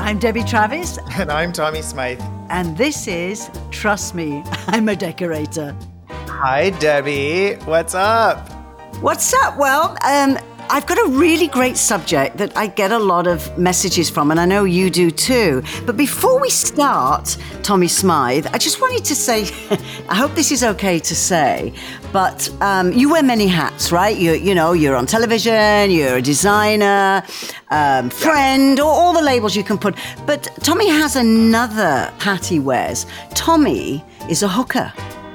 I'm Debbie Travis. And I'm Tommy Smythe. And this is Trust Me, I'm a Decorator. Hi, Debbie. What's up? What's up? Well, I've got a really great subject that I get a lot of messages from, and I know you do too. But before we start, Tommy Smythe, I just wanted to say, I hope this is okay to say, but you wear many hats, right? You're on television, you're a designer, friend, or all the labels you can put. But Tommy has another hat he wears. Tommy is a hooker.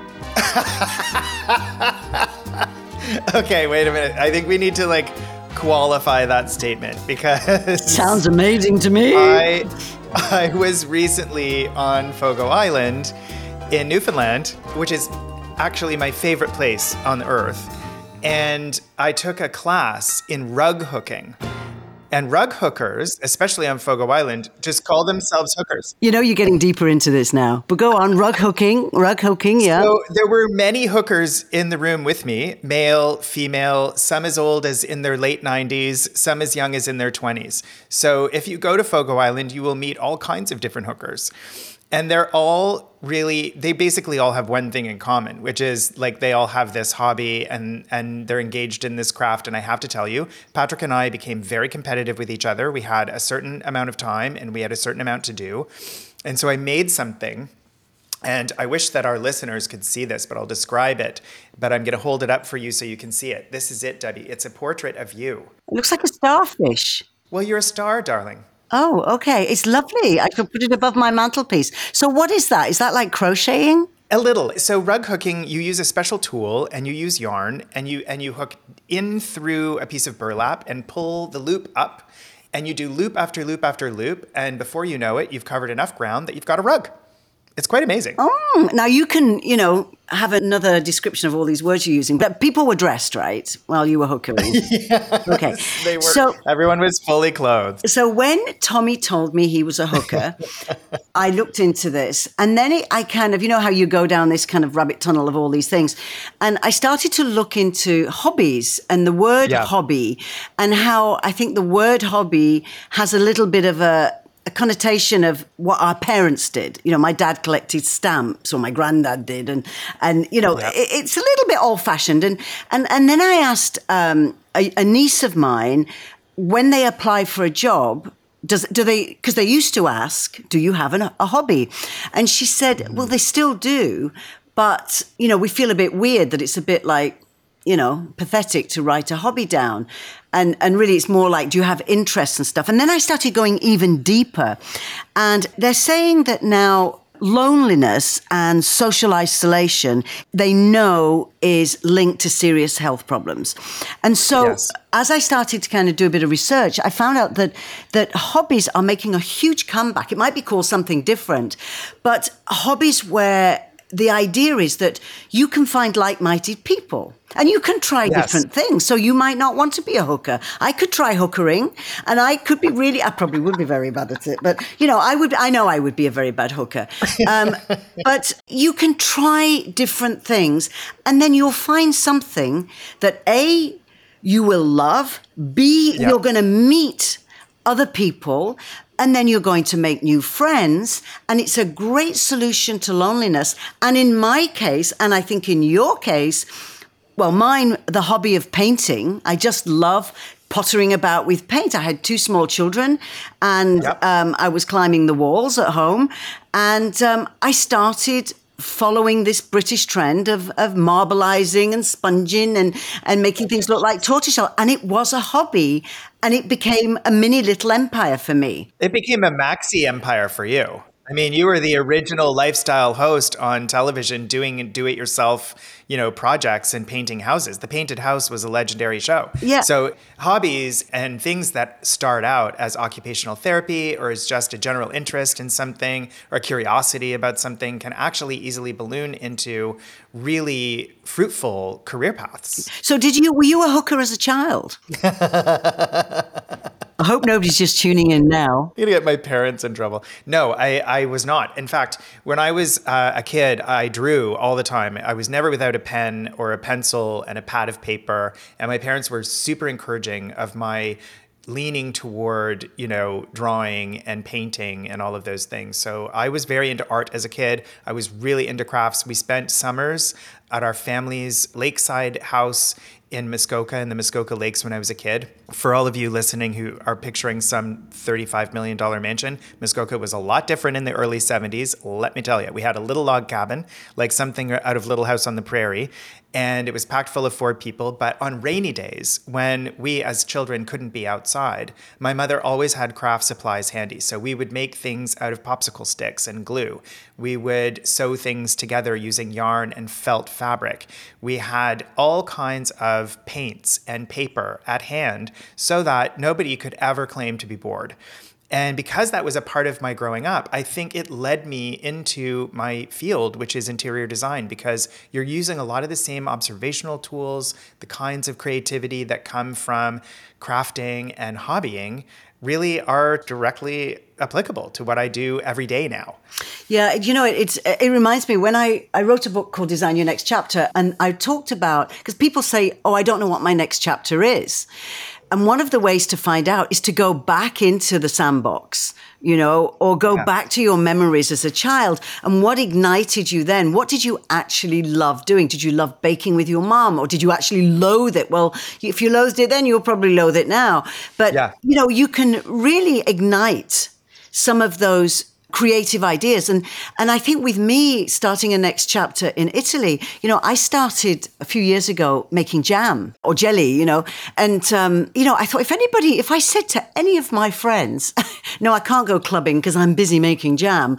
Okay, wait a minute. I think we need to qualify that statement because sounds amazing to me. I was recently on Fogo Island in Newfoundland, which is actually my favorite place on the earth. And I took a class in rug hooking. And rug hookers, especially on Fogo Island, just call themselves hookers. You know, you're getting deeper into this now. But go on, rug hooking, yeah. So there were many hookers in the room with me, male, female, some as old as in their late 90s, some as young as in their 20s. So if you go to Fogo Island, you will meet all kinds of different hookers. And they basically all have one thing in common, which is they all have this hobby and they're engaged in this craft. And I have to tell you, Patrick and I became very competitive with each other. We had a certain amount of time and we had a certain amount to do. And so I made something, and I wish that our listeners could see this, but I'll describe it. But I'm going to hold it up for you so you can see it. This is it, Debbie. It's a portrait of you. It looks like a starfish. Well, you're a star, darling. Oh, okay. It's lovely. I could put it above my mantelpiece. So what is that? Is that like crocheting? A little. So rug hooking, you use a special tool and you use yarn and you hook in through a piece of burlap and pull the loop up, and you do loop after loop after loop. And before you know it, you've covered enough ground that you've got a rug. It's quite amazing. Oh, now you can, have another description of all these words you're using. But people were dressed, right, while you were hookering? Yes, okay. They were. So, everyone was fully clothed. So when Tommy told me he was a hooker, I looked into this. And then I kind of, how you go down this kind of rabbit tunnel of all these things. And I started to look into hobbies and the word hobby, and how I think the word hobby has a little bit of a connotation of what our parents did. My dad collected stamps, or my granddad did, and it's a little bit old-fashioned. And then I asked a niece of mine, when they apply for a job, do they? Because they used to ask, "Do you have a hobby?" And she said, "Well, they still do, but we feel a bit weird that it's a bit like." Pathetic to write a hobby down. And really it's more like, do you have interests and stuff? And then I started going even deeper. And they're saying that now loneliness and social isolation, they know is linked to serious health problems. And so as I started to kind of do a bit of research, I found out that hobbies are making a huge comeback. It might be called something different, but hobbies where the idea is that you can find like-minded people and you can try different things. So you might not want to be a hooker. I could try hookering, and I probably would be very bad at it, but I know I would be a very bad hooker. But you can try different things, and then you'll find something that A, you will love, B, you're going to meet other people, and then you're going to make new friends. And it's a great solution to loneliness. And in my case, and I think in your case, well, mine, the hobby of painting, I just love pottering about with paint. I had 2 small children, and I was climbing the walls at home. And I started following this British trend of marbleizing and sponging and making things look like tortoiseshell. And it was a hobby, and it became a mini little empire for me. It became a maxi empire for you. I mean, you were the original lifestyle host on television doing do-it-yourself, projects and painting houses. The Painted House was a legendary show. Yeah. So hobbies and things that start out as occupational therapy or as just a general interest in something or curiosity about something can actually easily balloon into really fruitful career paths. So were you a hooker as a child? I hope nobody's just tuning in now. I'm going to get my parents in trouble. No, I was not. In fact, when I was a kid, I drew all the time. I was never without a pen or a pencil and a pad of paper. And my parents were super encouraging of my leaning toward, drawing and painting and all of those things. So I was very into art as a kid. I was really into crafts. We spent summers at our family's lakeside house in Muskoka, in the Muskoka Lakes, when I was a kid. For all of you listening who are picturing some $35 million mansion, Muskoka was a lot different in the early 70s. Let me tell you, we had a little log cabin, like something out of Little House on the Prairie, and it was packed full of 4 people. But on rainy days, when we as children couldn't be outside, my mother always had craft supplies handy. So we would make things out of popsicle sticks and glue. We would sew things together using yarn and felt fabric. We had all kinds of paints and paper at hand so that nobody could ever claim to be bored. And because that was a part of my growing up, I think it led me into my field, which is interior design, because you're using a lot of the same observational tools, the kinds of creativity that come from crafting and hobbying really are directly applicable to what I do every day now. Yeah, it reminds me when I wrote a book called Design Your Next Chapter, and I talked about, because people say, oh, I don't know what my next chapter is. And one of the ways to find out is to go back into the sandbox, or go back to your memories as a child. And what ignited you then? What did you actually love doing? Did you love baking with your mom, or did you actually loathe it? Well, if you loathed it then, you'll probably loathe it now. But, you can really ignite some of those creative ideas. And I think with me starting a next chapter in Italy, I started a few years ago making jam or jelly, and, I thought if I said to any of my friends, no, I can't go clubbing because I'm busy making jam,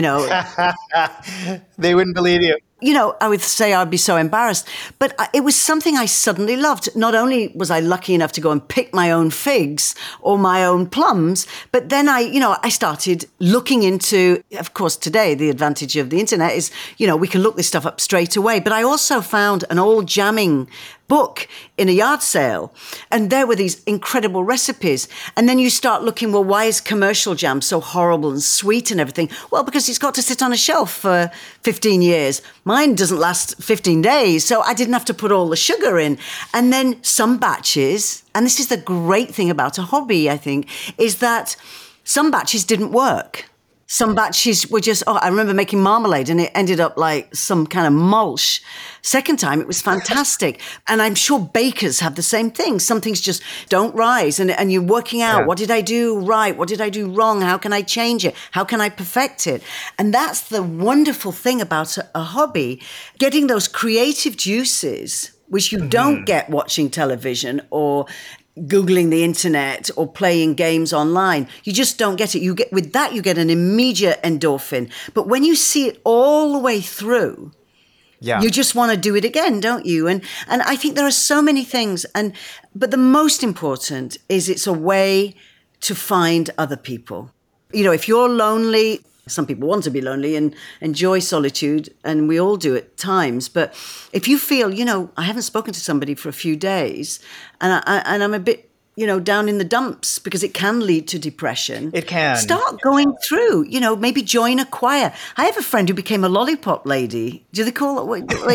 they wouldn't believe you. I would say I'd be so embarrassed. But it was something I suddenly loved. Not only was I lucky enough to go and pick my own figs or my own plums, but then I started looking into, of course, today, the advantage of the internet is, we can look this stuff up straight away. But I also found an old jamming book in a yard sale, and there were these incredible recipes. And then you start looking, well, why is commercial jam so horrible and sweet and everything? Well, because it's got to sit on a shelf for 15 years. Mine doesn't last 15 days, so I didn't have to put all the sugar in. And then some batches, and this is the great thing about a hobby, I think, is that some batches didn't work. Some batches were just, I remember making marmalade and it ended up like some kind of mulch. Second time, it was fantastic. And I'm sure bakers have the same thing. Some things just don't rise and you're working out, what did I do right? What did I do wrong? How can I change it? How can I perfect it? And that's the wonderful thing about a hobby, getting those creative juices, which you don't get watching television or Googling the internet or playing games online. You just don't get it. You get an immediate endorphin. But when you see it all the way through, you just want to do it again, don't you? And I think there are so many things. But the most important is it's a way to find other people. If you're lonely, some people want to be lonely and enjoy solitude, and we all do at times. But if you feel, I haven't spoken to somebody for a few days, and I'm a bit, down in the dumps, because it can lead to depression. It can. Start going through, maybe join a choir. I have a friend who became a lollipop lady. Do they call it, where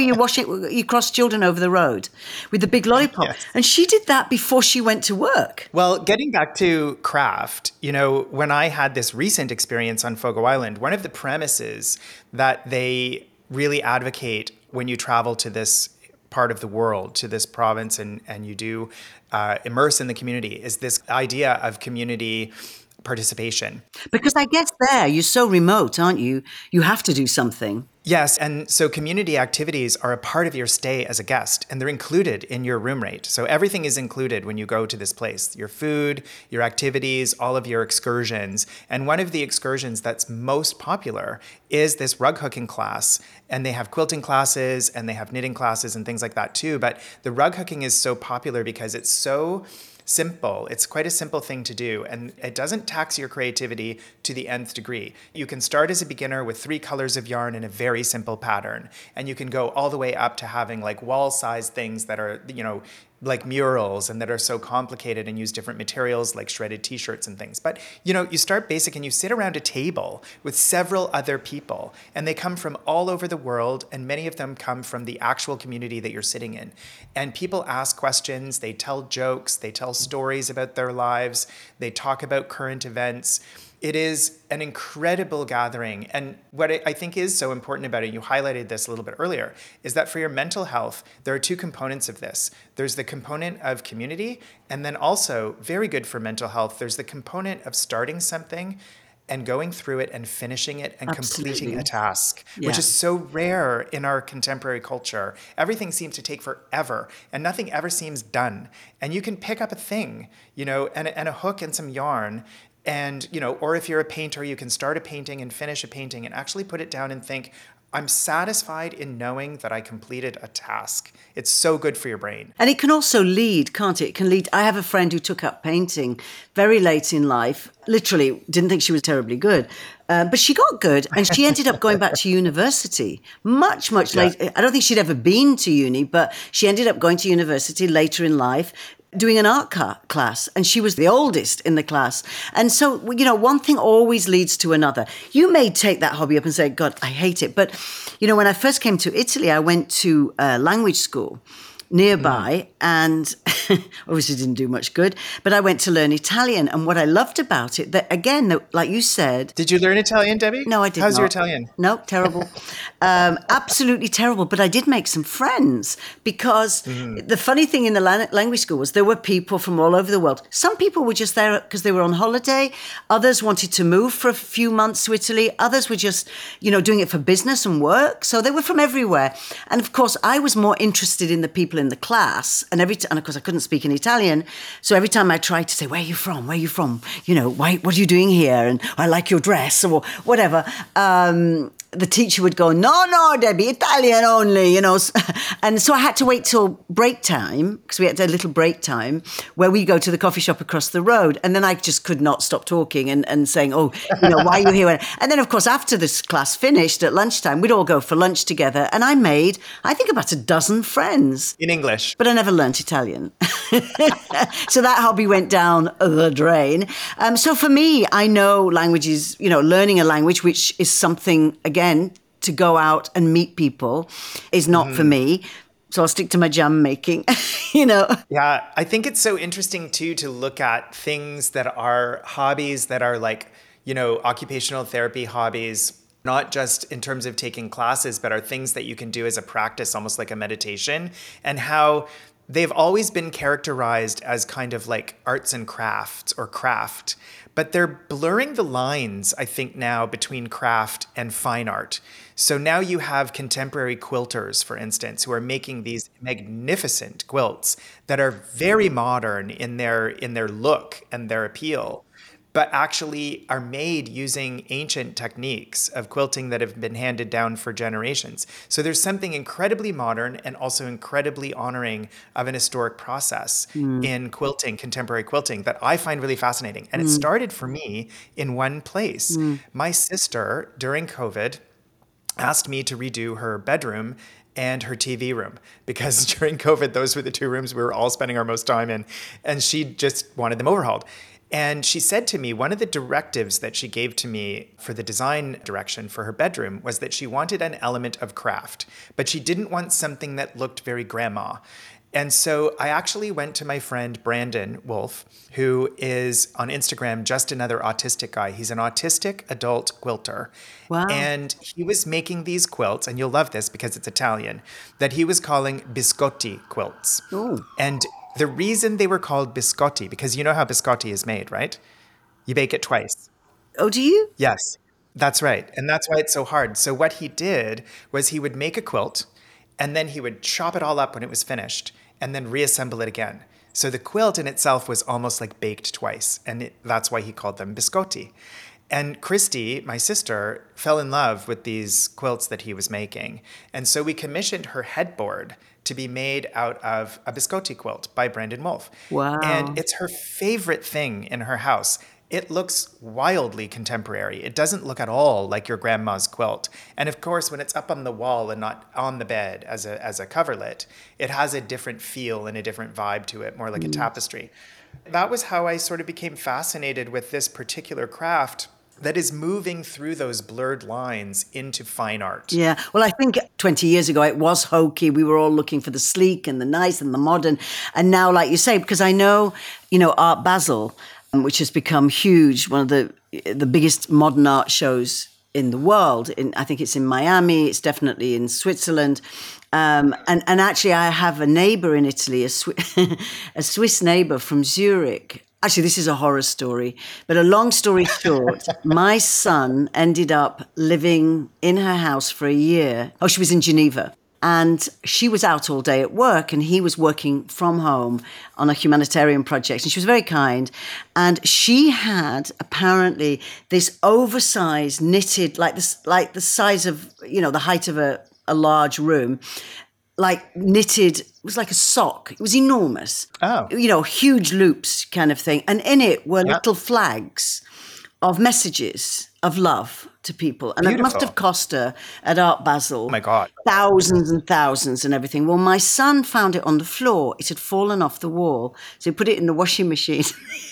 you cross children over the road with the big lollipop? Yes. And she did that before she went to work. Well, getting back to craft, when I had this recent experience on Fogo Island, one of the premises that they really advocate when you travel to this part of the world, to this province, and you do immerse in the community, is this idea of community participation. Because I guess you're so remote, aren't you? You have to do something. Yes, and so community activities are a part of your stay as a guest, and they're included in your room rate. So everything is included when you go to this place, your food, your activities, all of your excursions. And one of the excursions that's most popular is this rug hooking class. And they have quilting classes and they have knitting classes and things like that too. But the rug hooking is so popular because it's so simple. It's quite a simple thing to do, and it doesn't tax your creativity to the nth degree. You can start as a beginner with 3 colors of yarn in a very simple pattern, and you can go all the way up to having like wall-sized things that are, like murals and that are so complicated and use different materials like shredded t-shirts and things. But, you start basic and you sit around a table with several other people, and they come from all over the world, and many of them come from the actual community that you're sitting in. And people ask questions, they tell jokes, they tell stories about their lives, they talk about current events. It is an incredible gathering. And what I think is so important about it, you highlighted this a little bit earlier, is that for your mental health, there are two components of this. There's the component of community, and then also, very good for mental health, there's the component of starting something and going through it and finishing it and completing a task, which is so rare in our contemporary culture. Everything seems to take forever and nothing ever seems done. And you can pick up a thing, and a hook and some yarn. And, or if you're a painter, you can start a painting and finish a painting and actually put it down and think, I'm satisfied in knowing that I completed a task. It's so good for your brain. And it can also lead, can't it? It can lead. I have a friend who took up painting very late in life, literally didn't think she was terribly good. But she got good, and she ended up going back to university much later. I don't think she'd ever been to uni, but she ended up going to university later in life, doing an art class, and she was the oldest in the class. And so, one thing always leads to another. You may take that hobby up and say, God, I hate it. But, when I first came to Italy, I went to a language school nearby and obviously didn't do much good, but I went to learn Italian. And what I loved about it, that again, like you said... Did you learn Italian, Debbie? No, I didn't. How's your Italian? No, terrible. Absolutely terrible. But I did make some friends because the funny thing in the language school was there were people from all over the world. Some people were just there because they were on holiday. Others wanted to move for a few months to Italy. Others were just, doing it for business and work. So they were from everywhere. And of course, I was more interested in the people in the class. And of course, I couldn't speak in Italian. So every time I tried to say, where are you from? Where are you from? Why, what are you doing here? And I like your dress or whatever. The teacher would go, no, Debbie, Italian only, And so I had to wait till break time, because we had a little break time, where we go to the coffee shop across the road. And then I just could not stop talking and saying, why are you here? And then, of course, after this class finished at lunchtime, we'd all go for lunch together. And I made, I think, about a dozen friends. In English. But I never learnt Italian. So that hobby went down the drain. So for me, I know languages, learning a language, which is something, again, to go out and meet people is not for me. So I'll stick to my jam making, Yeah, I think it's so interesting too to look at things that are hobbies that are like, occupational therapy hobbies, not just in terms of taking classes, but are things that you can do as a practice, almost like a meditation, and how they've always been characterized as kind of like arts and crafts or craft, but they're blurring the lines, I think, now between craft and fine art. So now you have contemporary quilters, for instance, who are making these magnificent quilts that are very modern in their look and their appeal, but actually are made using ancient techniques of quilting that have been handed down for generations. So there's something incredibly modern and also incredibly honoring of an historic process in quilting, contemporary quilting, that I find really fascinating. And it started for me in one place. My sister, during COVID, asked me to redo her bedroom and her TV room, because during COVID, those were the two rooms we were all spending our most time in, and she just wanted them overhauled. And she said to me, one of the directives that she gave to me for the design direction for her bedroom was that she wanted an element of craft, but she didn't want something that looked very grandma. And so I actually went to my friend Brandon Wolf, who is on Instagram just another autistic guy. He's an autistic adult quilter. Wow. And he was making these quilts, and you'll love this because it's Italian, that he was calling biscotti quilts. Ooh. And the reason they were called biscotti, because you know how biscotti is made, right? You bake it twice. Oh, do you? Yes, that's right. And that's why it's so hard. So what he did was he would make a quilt, and then he would chop it all up when it was finished, and then reassemble it again. So the quilt in itself was almost like baked twice, and that's why he called them biscotti. And Christy, my sister, fell in love with these quilts that he was making. And so we commissioned her headboard to be made out of a biscotti quilt by Brandon Wolf. Wow. And it's her favorite thing in her house. it looks wildly contemporary. It doesn't look at all like your grandma's quilt. And of course, when it's up on the wall and not on the bed as a coverlet, it has a different feel and a different vibe to it, more like a tapestry. That was how I sort of became fascinated with this particular craft that is moving through those blurred lines into fine art. Yeah. Well, I think 20 years ago, it was hokey. We were all looking for the sleek and the nice and the modern. And now, like you say, because I know, Art Basel, which has become huge, one of the biggest modern art shows in the world. I think it's in Miami. It's definitely in Switzerland. And actually, I have a neighbor in Italy, a Swiss neighbor from Zurich. Actually, this is a horror story, but a long story short, my son ended up living in her house for a year. Oh, she was in Geneva. And she was out all day at work, and he was working from home on a humanitarian project. And she was very kind. And she had apparently this oversized knitted, like the size of, the height of a large room, like knitted, it was like a sock. It was enormous. Oh. Huge loops kind of thing. And in it were little flags of messages of love to people. And Beautiful. It must have cost her at Art Basel. Oh my God. Thousands and thousands and everything. Well, my son found it on the floor. It had fallen off the wall. So he put it in the washing machine.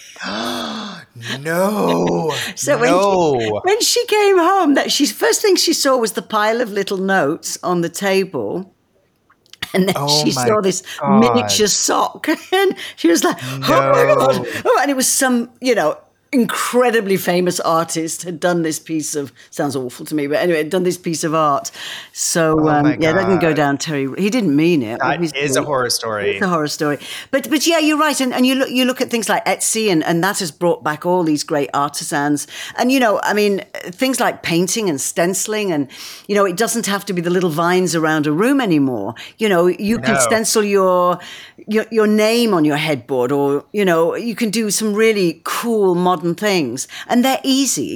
No. So when she came home, first thing she saw was the pile of little notes on the table. And then she saw this miniature sock. And she was like, oh my God. Oh, and it was some, incredibly famous artist had done this piece of, sounds awful to me, but anyway, had done this piece of art. So, that didn't go down he didn't mean it. That is a horror story. It's a horror story. But yeah, you're right. And you look at things like Etsy and that has brought back all these great artisans. And, things like painting and stenciling and, it doesn't have to be the little vines around a room anymore. You can stencil your name on your headboard or, you can do some really cool modern things, and they're easy.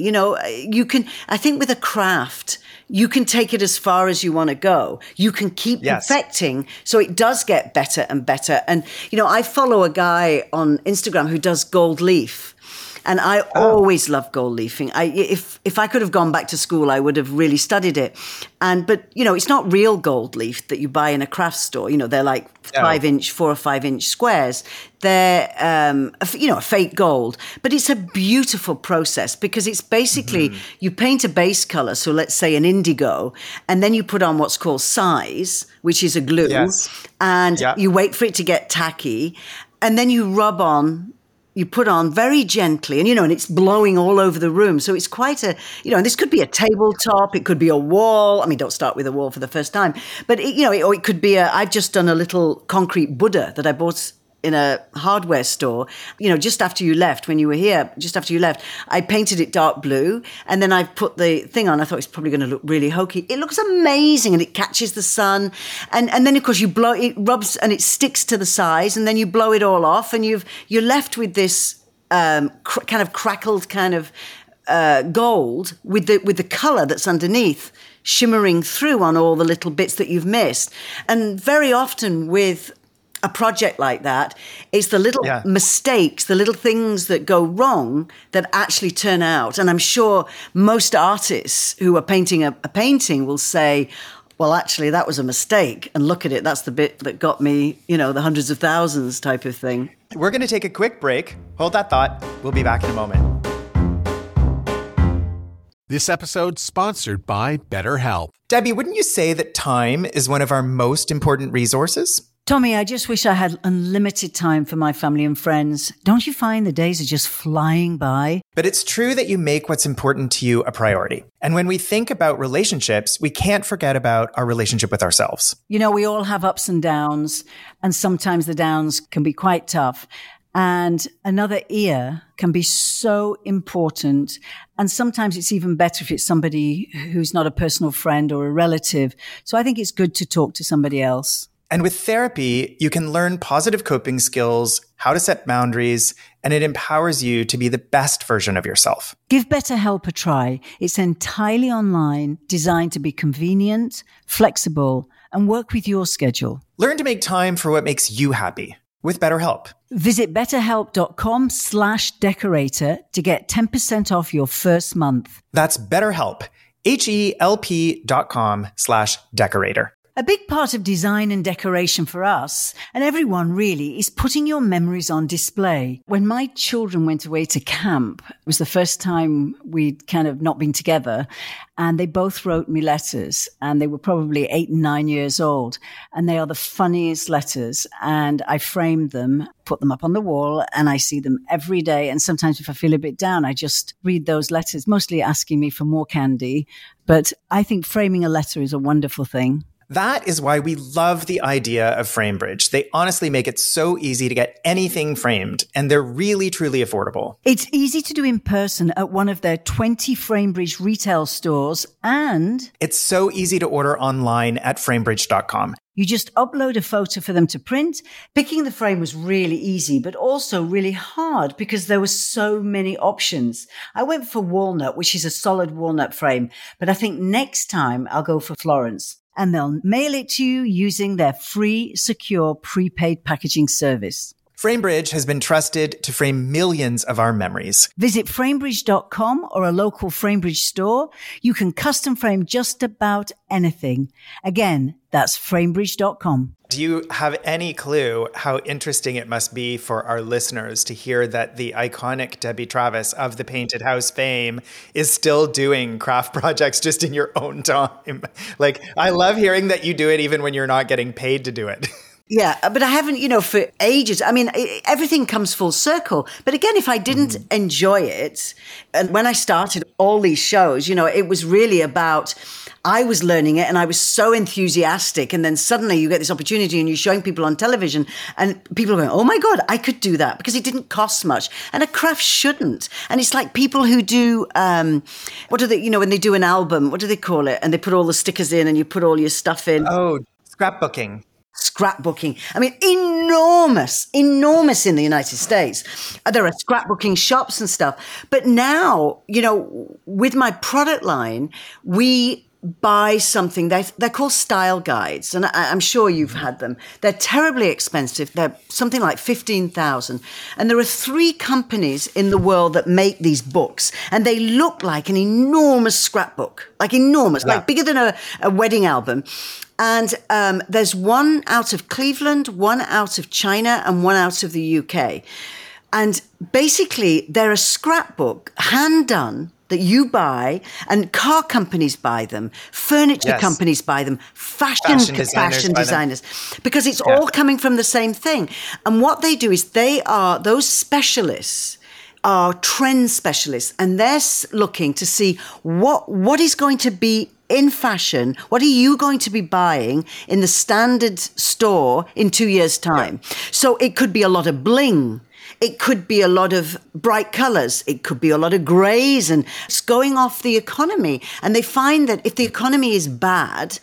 I think with a craft, you can take it as far as you want to go. You can keep perfecting, so it does get better and better. And, I follow a guy on Instagram who does gold leaf. And I always loved gold leafing. If I could have gone back to school, I would have really studied it. But it's not real gold leaf that you buy in a craft store. They're like 4 or 5 inch squares. They're, a fake gold. But it's a beautiful process because it's basically you paint a base color. So let's say an indigo, and then you put on what's called size, which is a glue, and you wait for it to get tacky, and then you put on very gently and, and it's blowing all over the room. So it's quite and this could be a tabletop. It could be a wall. I mean, don't start with a wall for the first time, but or it could be I've just done a little concrete Buddha that I bought in a hardware store, just after you left, when you were here, just after you left, I painted it dark blue and then I put the thing on. I thought it's probably going to look really hokey. It looks amazing and it catches the sun. And then of course you blow, it rubs and it sticks to the sides and then you blow it all off and you're left with this kind of crackled kind of gold with the color that's underneath shimmering through on all the little bits that you've missed. And very often with a project like that, it's the little mistakes, the little things that go wrong that actually turn out. And I'm sure most artists who are painting a painting will say, well, actually, that was a mistake. And look at it. That's the bit that got me, the hundreds of thousands type of thing. We're going to take a quick break. Hold that thought. We'll be back in a moment. This episode's sponsored by BetterHelp. Debbie, wouldn't you say that time is one of our most important resources? Tommy, I just wish I had unlimited time for my family and friends. Don't you find the days are just flying by? But it's true that you make what's important to you a priority. And when we think about relationships, we can't forget about our relationship with ourselves. We all have ups and downs, and sometimes the downs can be quite tough. And another ear can be so important. And sometimes it's even better if it's somebody who's not a personal friend or a relative. So I think it's good to talk to somebody else. And with therapy, you can learn positive coping skills, how to set boundaries, and it empowers you to be the best version of yourself. Give BetterHelp a try. It's entirely online, designed to be convenient, flexible, and work with your schedule. Learn to make time for what makes you happy. with BetterHelp. Visit betterhelp.com/decorator to get 10% off your first month. That's BetterHelp, HELP.com/decorator. A big part of design and decoration for us, and everyone really, is putting your memories on display. When my children went away to camp, it was the first time we'd kind of not been together, and they both wrote me letters, and they were probably 8 and 9 years old, and they are the funniest letters, and I framed them, put them up on the wall, and I see them every day. And sometimes if I feel a bit down, I just read those letters, mostly asking me for more candy. But I think framing a letter is a wonderful thing. That is why we love the idea of FrameBridge. They honestly make it so easy to get anything framed, and they're really, truly affordable. It's easy to do in person at one of their 20 FrameBridge retail stores, and it's so easy to order online at framebridge.com. You just upload a photo for them to print. Picking the frame was really easy, but also really hard because there were so many options. I went for walnut, which is a solid walnut frame, but I think next time I'll go for Florence. And they'll mail it to you using their free, secure, prepaid packaging service. FrameBridge has been trusted to frame millions of our memories. Visit framebridge.com or a local FrameBridge store. You can custom frame just about anything. Again, that's framebridge.com. Do you have any clue how interesting it must be for our listeners to hear that the iconic Debbie Travis of the Painted House fame is still doing craft projects just in your own time? Like, I love hearing that you do it even when you're not getting paid to do it. Yeah, but I haven't, for ages. I mean, everything comes full circle. But again, if I didn't enjoy it, and when I started all these shows, it was really about, I was learning it and I was so enthusiastic. And then suddenly you get this opportunity and you're showing people on television and people are going, oh my God, I could do that because it didn't cost much. And a craft shouldn't. And it's like people who do, what do they, when they do an album, what do they call it? And they put all the stickers in and you put all your stuff in. Oh, scrapbooking. Scrapbooking. I mean, enormous in the United States. There are scrapbooking shops and stuff. But now, with my product line, we buy something. They're called style guides. And I'm sure you've had them. They're terribly expensive. They're something like $15,000. And there are 3 companies in the world that make these books. And they look like an enormous scrapbook, like bigger than a wedding album. And there's one out of Cleveland, one out of China, and one out of the UK. And basically, they're a scrapbook, hand done, that you buy, and car companies buy them, furniture companies buy them, fashion designers, because it's all coming from the same thing. And what they do is those specialists are trend specialists, and they're looking to see what is going to be in fashion. What are you going to be buying in the standard store in 2 years' time? Yeah. So it could be a lot of bling. It could be a lot of bright colors. It could be a lot of grays, and it's going off the economy. And they find that if the economy is bad,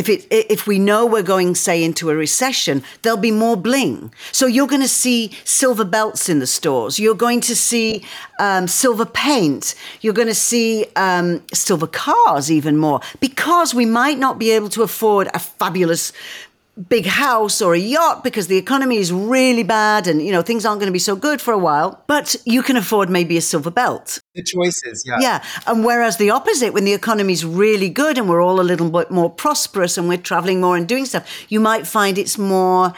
if we know we're going, say, into a recession, there'll be more bling. So you're going to see silver belts in the stores. You're going to see silver paint. You're going to see silver cars even more, because we might not be able to afford a fabulous big house or a yacht because the economy is really bad and, things aren't going to be so good for a while, but you can afford maybe a silver belt. The choices, yeah. Yeah. And whereas the opposite, when the economy's really good and we're all a little bit more prosperous and we're traveling more and doing stuff, you might find it's more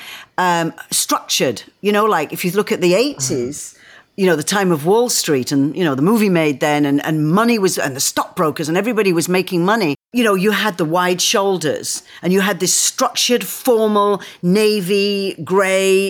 structured. Like if you look at the 80s, the time of Wall Street and, the movie made then and money was, and the stockbrokers and everybody was making money. You had the wide shoulders and you had this structured, formal, navy, gray,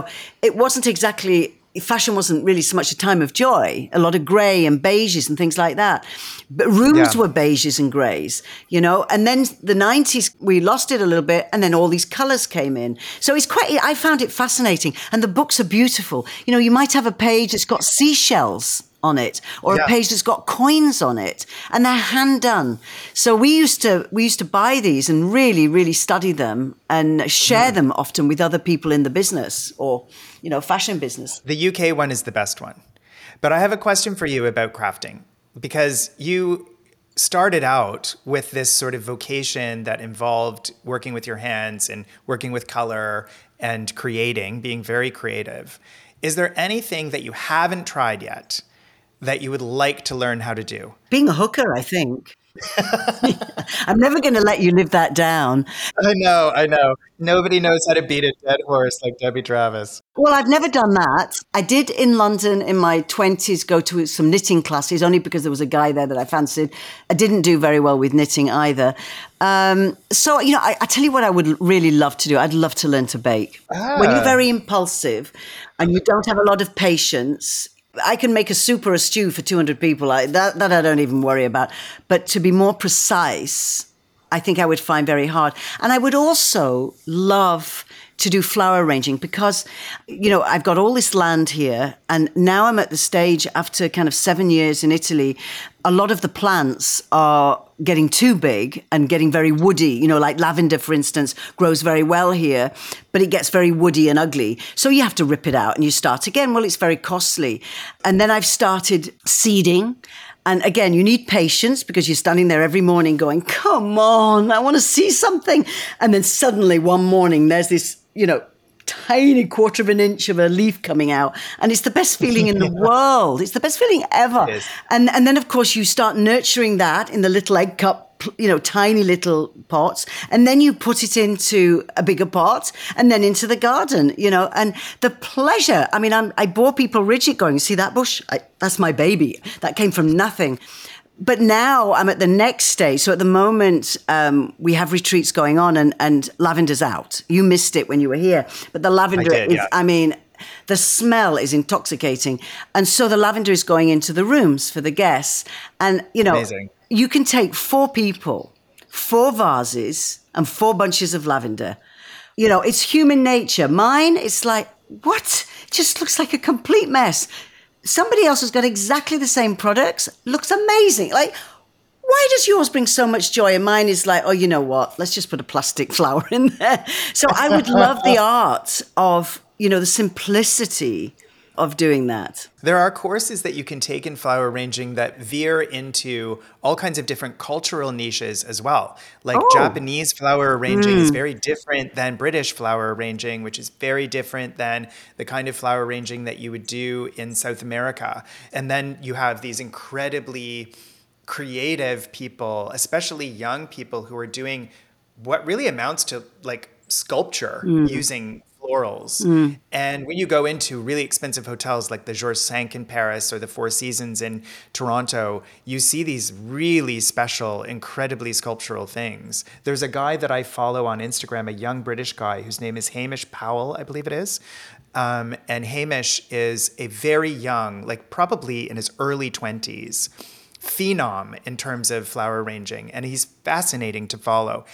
it wasn't exactly, fashion wasn't really so much a time of joy, a lot of gray and beiges and things like that. But rooms were beiges and grays, and then the 90s, we lost it a little bit and then all these colors came in. So I found it fascinating. And the books are beautiful. You might have a page that's got seashells on it, or a page that's got coins on it, and they're hand done. So we used to buy these and really, really study them and share them often with other people in the business or, fashion business. The UK one is the best one. But I have a question for you about crafting, because you started out with this sort of vocation that involved working with your hands and working with color and creating, being very creative. Is there anything that you haven't tried yet that you would like to learn how to do? Being a hooker, I think. I'm never going to let you live that down. I know. Nobody knows how to beat a dead horse like Debbie Travis. Well, I've never done that. I did in London in my 20s go to some knitting classes, only because there was a guy there that I fancied. I didn't do very well with knitting either. So, I tell you what I would really love to do. I'd love to learn to bake. When you're very impulsive and you don't have a lot of patience, I can make a soup or a stew for 200 people. That I don't even worry about. But to be more precise, I think I would find very hard. And I would also love to do flower arranging because, I've got all this land here. And now I'm at the stage after kind of 7 years in Italy, a lot of the plants are getting too big and getting very woody. Like lavender, for instance, grows very well here, but it gets very woody and ugly. So you have to rip it out and you start again. Well, it's very costly. And then I've started seeding. And again, you need patience because you're standing there every morning going, come on, I want to see something. And then suddenly one morning there's this, tiny quarter of an inch of a leaf coming out. And it's the best feeling in the world. It's the best feeling ever. And then, of course, you start nurturing that in the little egg cup, tiny little pots. And then you put it into a bigger pot and then into the garden, and the pleasure. I mean, I bore people rigid going, see that bush? That's my baby. That came from nothing. But now I'm at the next stage. So at the moment, we have retreats going on and lavender's out. You missed it when you were here. But the lavender the smell is intoxicating. And so the lavender is going into the rooms for the guests. And, Amazing. You can take 4 people, 4 vases and 4 bunches of lavender. It's human nature. Mine, it's like, what? It just looks like a complete mess. Somebody else has got exactly the same products. Looks amazing. Like, why does yours bring so much joy? And mine is like, oh, you know what? Let's just put a plastic flower in there. So I would love the art of, the simplicity of doing that. There are courses that you can take in flower arranging that veer into all kinds of different cultural niches as well. Like Japanese flower arranging is very different than British flower arranging, which is very different than the kind of flower arranging that you would do in South America. And then you have these incredibly creative people, especially young people who are doing what really amounts to like sculpture using florals. And when you go into really expensive hotels like the Georges V in Paris or the Four Seasons in Toronto, you see these really special, incredibly sculptural things. There's a guy that I follow on Instagram, a young British guy whose name is Hamish Powell, I believe it is. And Hamish is a very young, like probably in his early 20s, phenom in terms of flower arranging. And he's fascinating to follow.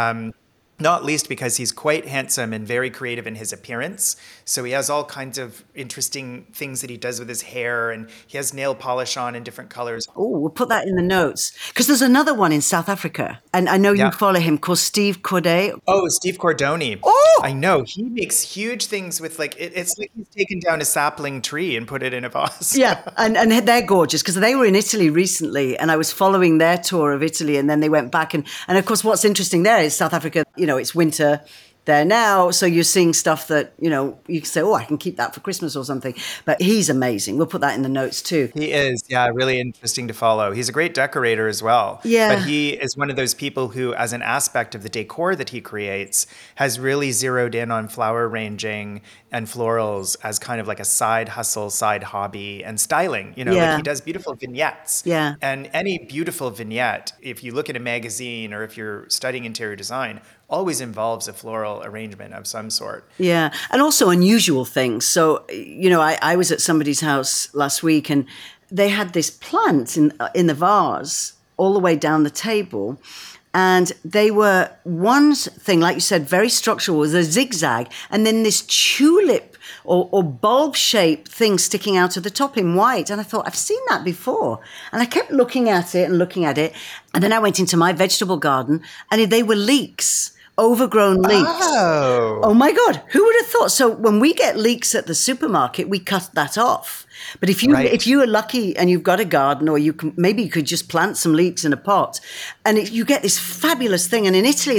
Not least because he's quite handsome and very creative in his appearance. So he has all kinds of interesting things that he does with his hair, and he has nail polish on in different colors. Oh, we'll put that in the notes. Because there's another one in South Africa, and I know you follow him, called Steve Corday. Oh, Steve Cordoni. Oh! I know. He makes huge things with it's like he's taken down a sapling tree and put it in a vase. Yeah, and they're gorgeous because they were in Italy recently, and I was following their tour of Italy, and then they went back. And of course, what's interesting there is South Africa, it's winter there now. So you're seeing stuff that, you can say, oh, I can keep that for Christmas or something. But he's amazing. We'll put that in the notes too. He is. Yeah, really interesting to follow. He's a great decorator as well. Yeah. But he is one of those people who, as an aspect of the decor that he creates, has really zeroed in on flower arranging and florals as kind of like a side hustle, side hobby, and styling. Like he does beautiful vignettes. Yeah. And any beautiful vignette, if you look at a magazine or if you're studying interior design, always involves a floral arrangement of some sort. Yeah. And also unusual things. So, I was at somebody's house last week and they had this plant in the vase all the way down the table. And they were, one thing, like you said, very structural, was a zigzag, and then this tulip or bulb-shaped thing sticking out of the top in white. And I thought, I've seen that before. And I kept looking at it. And then I went into my vegetable garden, and they were leeks. Overgrown leeks. Oh my God, who would have thought? So when we get leeks at the supermarket, we cut that off. But if you are lucky and you've got a garden, or you could just plant some leeks in a pot, and you get this fabulous thing. And in Italy, that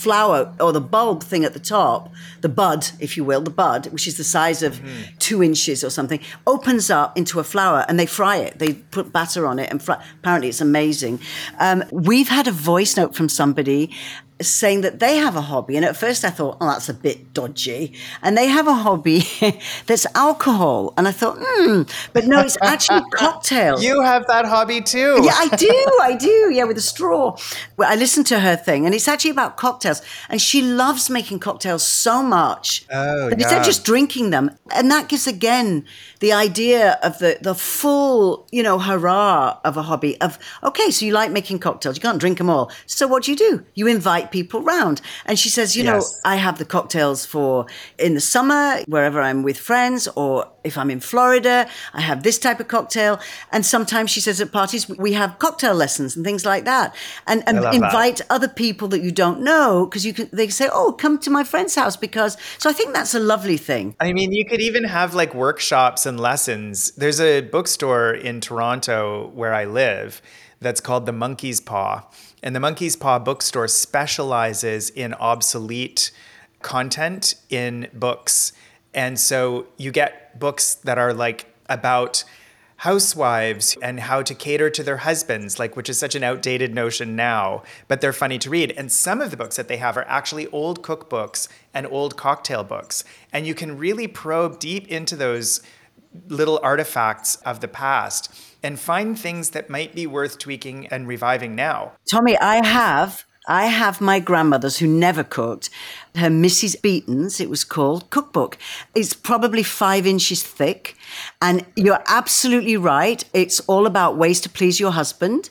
flower or the bulb thing at the top, the bud, if you will, the bud, which is the size of 2 inches or something, opens up into a flower and they fry it. They put batter on it and fry. Apparently it's amazing. We've had a voice note from somebody saying that they have a hobby. And at first I thought, oh, that's a bit dodgy. And they have a hobby that's alcohol. And I thought, but no, it's actually cocktails. You have that hobby too. Yeah, I do. Yeah, with a straw. Well, I listened to her thing, and it's actually about cocktails. And she loves making cocktails so much that instead of just drinking them, and that gives, again, the idea of the full, hurrah of a hobby of, okay, so you like making cocktails. You can't drink them all. So what do? You invite people round. And she says, I have the cocktails for in the summer, wherever I'm with friends, or if I'm in Florida, I have this type of cocktail. And sometimes she says at parties, we have cocktail lessons and things like that. And invite other people that you don't know, because they can say, oh, come to my friend's house so I think that's a lovely thing. I mean, you could even have like workshops and lessons. There's a bookstore in Toronto where I live that's called the Monkey's Paw. And the Monkey's Paw bookstore specializes in obsolete content in books. And so you get books that are like about housewives and how to cater to their husbands, which is such an outdated notion now, but they're funny to read. And some of the books that they have are actually old cookbooks and old cocktail books. And you can really probe deep into those little artifacts of the past and find things that might be worth tweaking and reviving now. Tommy, I have my grandmother's, who never cooked, her Mrs. Beaton's, it was called, cookbook. It's probably 5 inches thick. And you're absolutely right. It's all about ways to please your husband,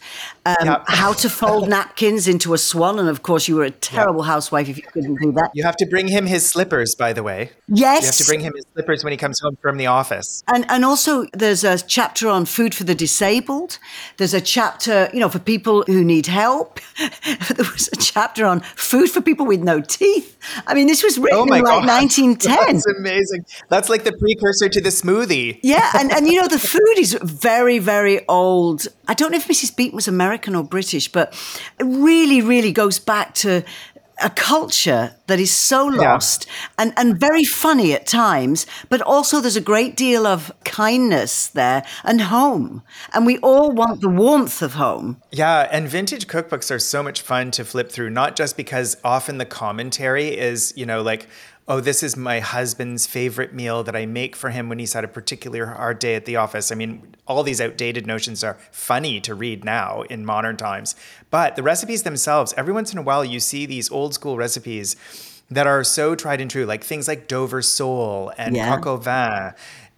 how to fold napkins into a swan. And of course, you were a terrible housewife if you couldn't do that. You have to bring him his slippers, by the way. Yes. You have to bring him his slippers when he comes home from the office. And also there's a chapter on food for the disabled. There's a chapter, for people who need help. There was a chapter on food for people with no teeth. I mean, this was written in 1910. That's amazing. That's like the precursor to the smoothie. Yeah, and the food is very, very old. I don't know if Mrs. Beaton was American or British, but it really, really goes back to a culture that is so lost and very funny at times, but also there's a great deal of kindness there and home. And we all want the warmth of home. Yeah, and vintage cookbooks are so much fun to flip through, not just because often the commentary is, oh, this is my husband's favorite meal that I make for him when he's had a particular hard day at the office. I mean, all these outdated notions are funny to read now in modern times. But the recipes themselves, every once in a while, you see these old school recipes that are so tried and true, like things like Dover sole and coq au vin,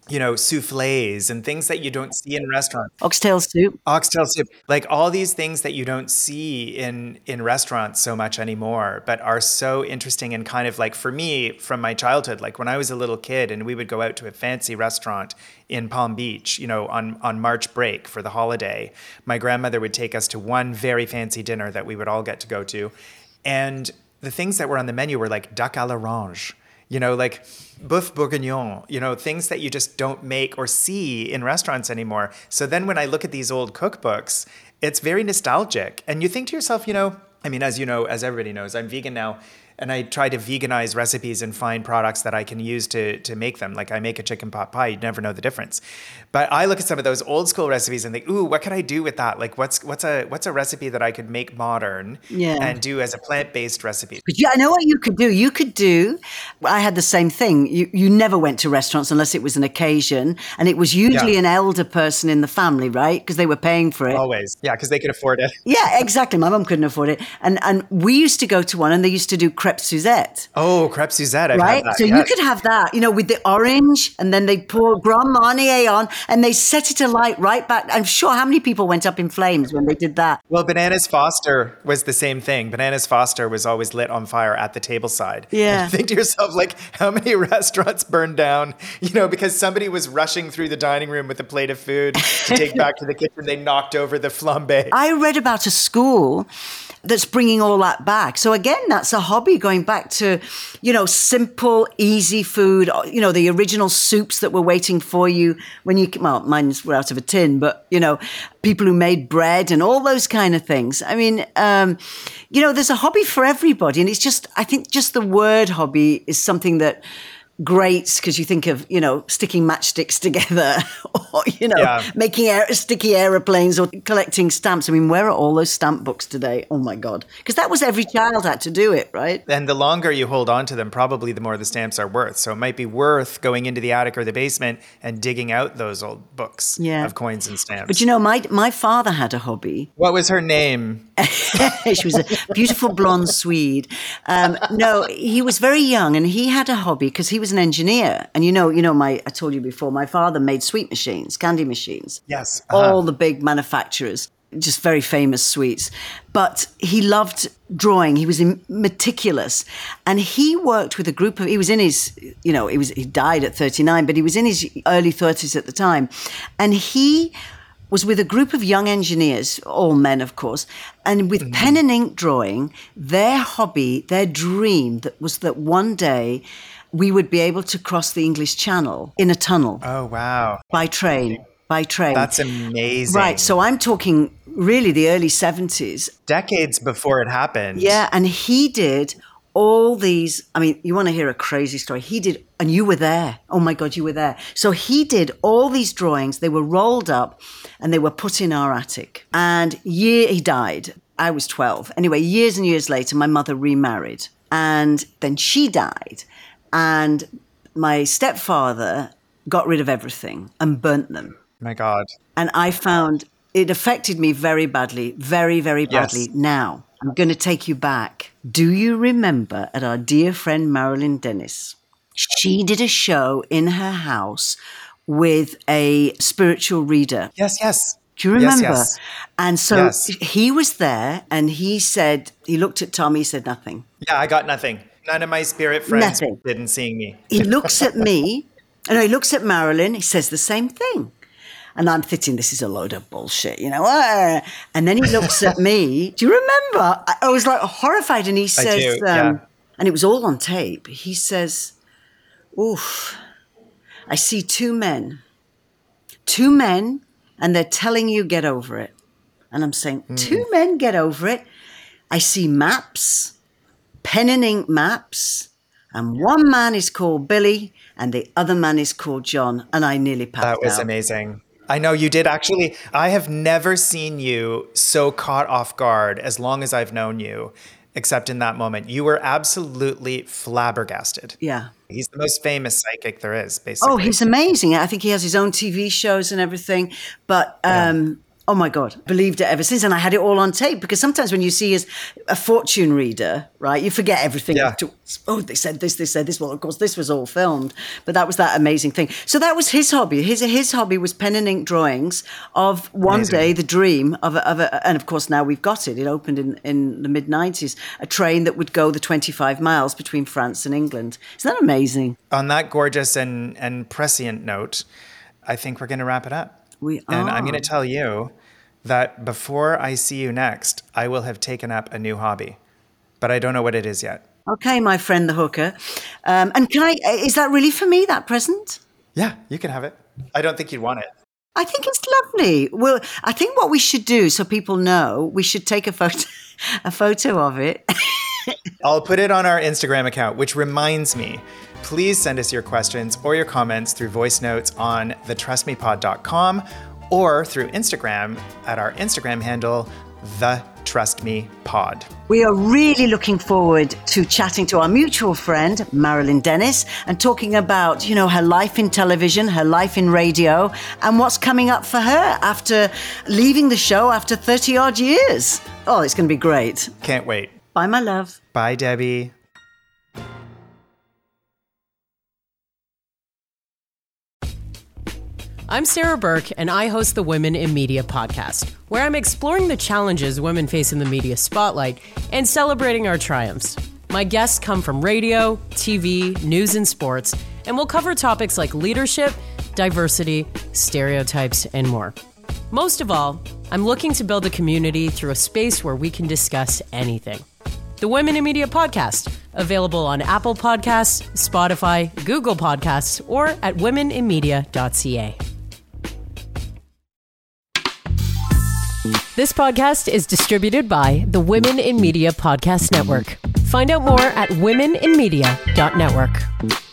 soufflés and things that you don't see in restaurants. Oxtail soup. Like all these things that you don't see in restaurants so much anymore, but are so interesting and kind of like, for me, from my childhood, like when I was a little kid and we would go out to a fancy restaurant in Palm Beach, on March break for the holiday, my grandmother would take us to one very fancy dinner that we would all get to go to. And the things that were on the menu were like duck à l'orange, like boeuf bourguignon, things that you just don't make or see in restaurants anymore. So then when I look at these old cookbooks, it's very nostalgic. And you think to yourself, as everybody knows, I'm vegan now. And I try to veganize recipes and find products that I can use to make them. Like I make a chicken pot pie, you'd never know the difference. But I look at some of those old school recipes and think, ooh, what could I do with that? Like what's a recipe that I could make modern and do as a plant-based recipe? But I know what you could do. I had the same thing. You never went to restaurants unless it was an occasion. And it was usually an elder person in the family, right? Because they were paying for it. Always. Yeah, because they could afford it. Yeah, exactly. My mum couldn't afford it. And we used to go to one and they used to do crêpe Suzette. Oh, crêpe Suzette. I've had that. So you could have that, with the orange, and then they pour Grand Marnier on, and they set it alight right back. I'm sure how many people went up in flames when they did that. Well, Bananas Foster was the same thing. Bananas Foster was always lit on fire at the tableside. Yeah. And you think to yourself, like, how many restaurants burned down, because somebody was rushing through the dining room with a plate of food to take back to the kitchen. They knocked over the flambe. I read about a school that's bringing all that back. So again, that's a hobby, going back to, simple, easy food, the original soups that were waiting for you when mine were out of a tin, but, people who made bread and all those kind of things. I mean, there's a hobby for everybody. And I think just the word hobby is something that grates, because you think of, sticking matchsticks together or, making sticky aeroplanes or collecting stamps. I mean, where are all those stamp books today? Oh my God. Because that was every child had to do it, right? And the longer you hold on to them, probably the more the stamps are worth. So it might be worth going into the attic or the basement and digging out those old books of coins and stamps. But my father had a hobby. What was her name? She was a beautiful blonde Swede. No, he was very young and he had a hobby because he was an engineer. And I told you before, my father made sweet machines, candy machines. Yes. All the big manufacturers, just very famous sweets. But he loved drawing. He was meticulous. And he worked with a group of, he was in his, he died at 39, but he was in his early 30s at the time. And he was with a group of young engineers, all men, of course, and with pen and ink drawing, their hobby, their dream was that one day we would be able to cross the English Channel in a tunnel. Oh, wow. By train. That's amazing. Right. So I'm talking really the early 70s. Decades before it happened. Yeah. And he did all these, I mean, you want to hear a crazy story? He did, and you were there. Oh my God, you were there. So he did all these drawings. They were rolled up and they were put in our attic. And he died. I was 12. Anyway, years and years later, my mother remarried. And then she died. And my stepfather got rid of everything and burnt them. My God. And I found it affected me very badly, very, very badly. Yes. Now, I'm going to take you back. Do you remember at our dear friend Marilyn Dennis? She did a show in her house with a spiritual reader. Yes. Do you remember? Yes. And so he was there and he looked at Tommy, he said nothing. Yeah, I got nothing. None of my spirit friends didn't see me. He looks at me, and he looks at Marilyn, he says the same thing. And I'm thinking, this is a load of bullshit, And then he looks at me. Do you remember? I was like horrified. And he says, and it was all on tape. He says, oof, I see two men, and they're telling you get over it. And I'm saying, two men get over it. I see maps, pen and ink maps. And one man is called Billy and the other man is called John. And I nearly passed out. That was amazing. I know you did actually. I have never seen you so caught off guard as long as I've known you, except in that moment. You were absolutely flabbergasted. Yeah. He's the most famous psychic there is, basically. Oh, he's amazing. I think he has his own TV shows and everything. But oh my God, believed it ever since. And I had it all on tape because sometimes when you see a fortune reader, right, you forget everything. Yeah. Oh, they said this, they said this. Well, of course, this was all filmed. But that was that amazing thing. So that was his hobby. His hobby was pen and ink drawings of one day the dream of a, and of course now we've got it. It opened in the mid-90s, a train that would go the 25 miles between France and England. Isn't that amazing? On that gorgeous and prescient note, I think we're going to wrap it up. And I'm going to tell you that before I see you next, I will have taken up a new hobby, but I don't know what it is yet. Okay, my friend, the hooker. And is that really for me, that present? Yeah, you can have it. I don't think you'd want it. I think it's lovely. Well, I think what we should do, so people know, we should take a photo of it. I'll put it on our Instagram account, which reminds me, please send us your questions or your comments through voice notes on thetrustmepod.com or through Instagram at our Instagram handle, thetrustmepod. We are really looking forward to chatting to our mutual friend, Marilyn Dennis, and talking about, her life in television, her life in radio, and what's coming up for her after leaving the show after 30 odd years. Oh, it's going to be great. Can't wait. Bye, my love. Bye, Debbie. I'm Sarah Burke, and I host the Women in Media podcast, where I'm exploring the challenges women face in the media spotlight and celebrating our triumphs. My guests come from radio, TV, news, and sports, and we'll cover topics like leadership, diversity, stereotypes, and more. Most of all, I'm looking to build a community through a space where we can discuss anything. The Women in Media Podcast, available on Apple Podcasts, Spotify, Google Podcasts, or at womeninmedia.ca. This podcast is distributed by the Women in Media Podcast Network. Find out more at womeninmedia.network.